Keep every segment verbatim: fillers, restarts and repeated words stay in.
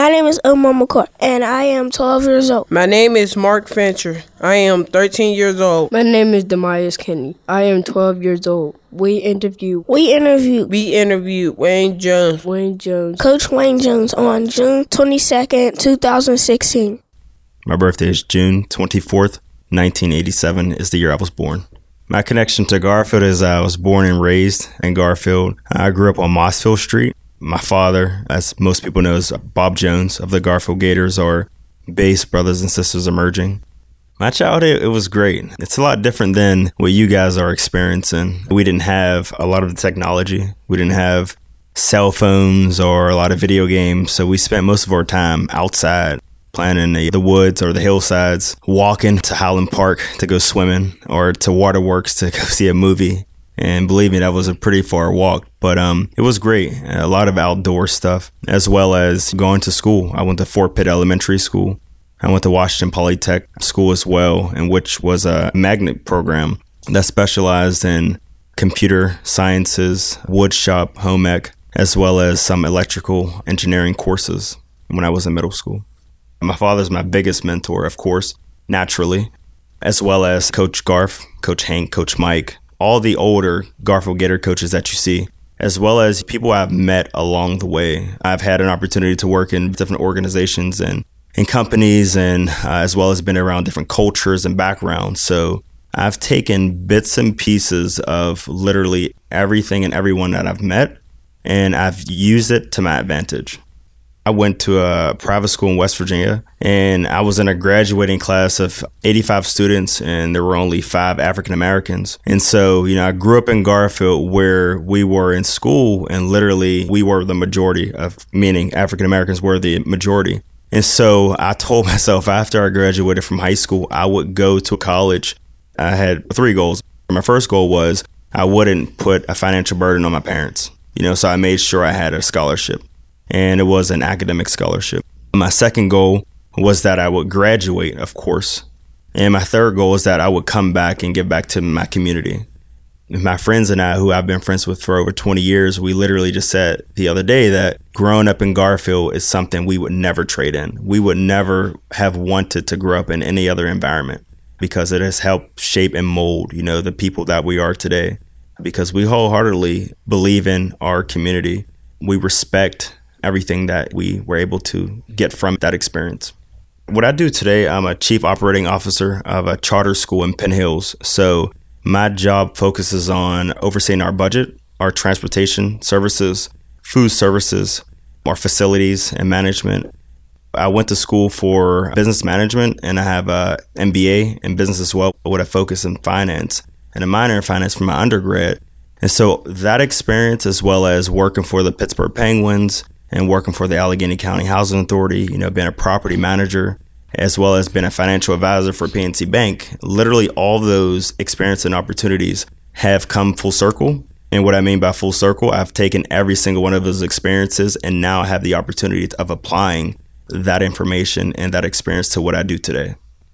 My name is Omar McCoy, and I am twelve years old. My name is Mark Fincher. I am thirteen years old. My name is Demias Kenny. I am twelve years old. We interviewed. We interviewed. We interviewed Wayne Jones. Wayne Jones. Coach Wayne Jones on June twenty-second, twenty sixteen. My birthday is June twenty-fourth, nineteen eighty-seven is the year I was born. My connection to Garfield is I was born and raised in Garfield. I grew up on Mossville Street. My father, as most people know, is Bob Jones of the Garfield Gators, or Base Brothers and Sisters Emerging. My childhood, it was great. It's a lot different than what you guys are experiencing. We didn't have a lot of the technology. We didn't have cell phones or a lot of video games. So we spent most of our time outside, playing in the, the woods or the hillsides, walking to Highland Park to go swimming or to Waterworks to go see a movie. And believe me, that was a pretty far walk, but um, it was great. A lot of outdoor stuff, as well as going to school. I went to Fort Pitt Elementary School. I went to Washington Polytech School as well, in which was a magnet program that specialized in computer sciences, wood shop, home ec, as well as some electrical engineering courses when I was in middle school. My father's my biggest mentor, of course, naturally, as well as Coach Garf, Coach Hank, Coach Mike, all the older Garfield Gator coaches that you see, as well as people I've met along the way. I've had an opportunity to work in different organizations and in companies, and uh, as well as been around different cultures and backgrounds. So I've taken bits and pieces of literally everything and everyone that I've met, and I've used it to my advantage. I went to a private school in West Virginia, and I was in a graduating class of eighty-five students, and there were only five African Americans. And so, you know, I grew up in Garfield where we were in school, and literally we were the majority of, meaning African Americans were the majority. And so I told myself after I graduated from high school, I would go to college. I had three goals. My first goal was I wouldn't put a financial burden on my parents, you know, so I made sure I had a scholarship. And it was an academic scholarship. My second goal was that I would graduate, of course. And my third goal is that I would come back and give back to my community. My friends and I, who I've been friends with for over twenty years, we literally just said the other day that growing up in Garfield is something we would never trade in. We would never have wanted to grow up in any other environment because it has helped shape and mold, you know, the people that we are today. Because we wholeheartedly believe in our community. We respect everything that we were able to get from that experience. What I do today, I'm a chief operating officer of a charter school in Penn Hills. So my job focuses on overseeing our budget, our transportation services, food services, our facilities and management. I went to school for business management, and I have a M B A in business as well, with a focus in finance and a minor in finance for my undergrad. And so that experience, as well as working for the Pittsburgh Penguins and working for the Allegheny County Housing Authority, you know, being a property manager, as well as being a financial advisor for P N C Bank, literally all those experiences and opportunities have come full circle. And what I mean by full circle, I've taken every single one of those experiences, and now I have the opportunity of applying that information and that experience to what I do today.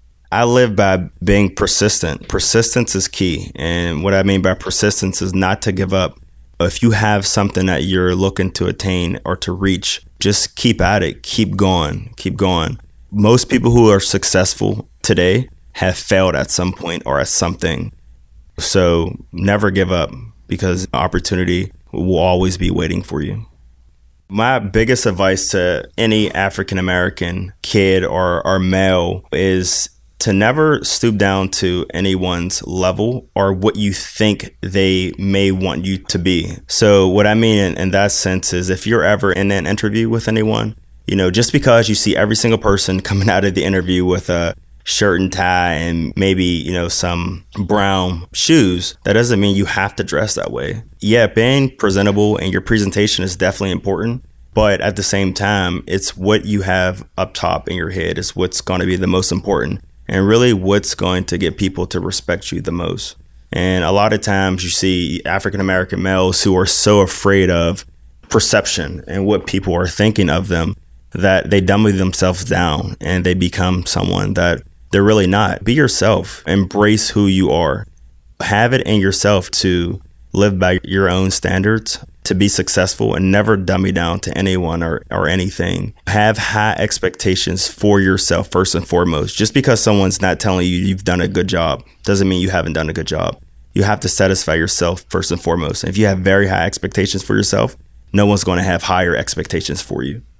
I live by being persistent. Persistence is key. And what I mean by persistence is not to give up. If you have something that you're looking to attain or to reach, just keep at it. Keep going. Keep going. Most people who are successful today have failed at some point or at something. So never give up, because opportunity will always be waiting for you. My biggest advice to any African American kid or, or male is to never stoop down to anyone's level or what you think they may want you to be. So what I mean in, in that sense is, if you're ever in an interview with anyone, you know, just because you see every single person coming out of the interview with a shirt and tie and maybe, you know, some brown shoes, that doesn't mean you have to dress that way. Yeah, being presentable and your presentation is definitely important. But at the same time, it's what you have up top in your head is what's going to be the most important, and really what's going to get people to respect you the most. And a lot of times you see African American males who are so afraid of perception and what people are thinking of them that they dummy themselves down and they become someone that they're really not. Be yourself. Embrace who you are. Have it in yourself to live by your own standards to be successful and never dummy down to anyone or, or anything. Have high expectations for yourself first and foremost. Just because someone's not telling you you've done a good job doesn't mean you haven't done a good job. You have to satisfy yourself first and foremost. And if you have very high expectations for yourself, no one's going to have higher expectations for you.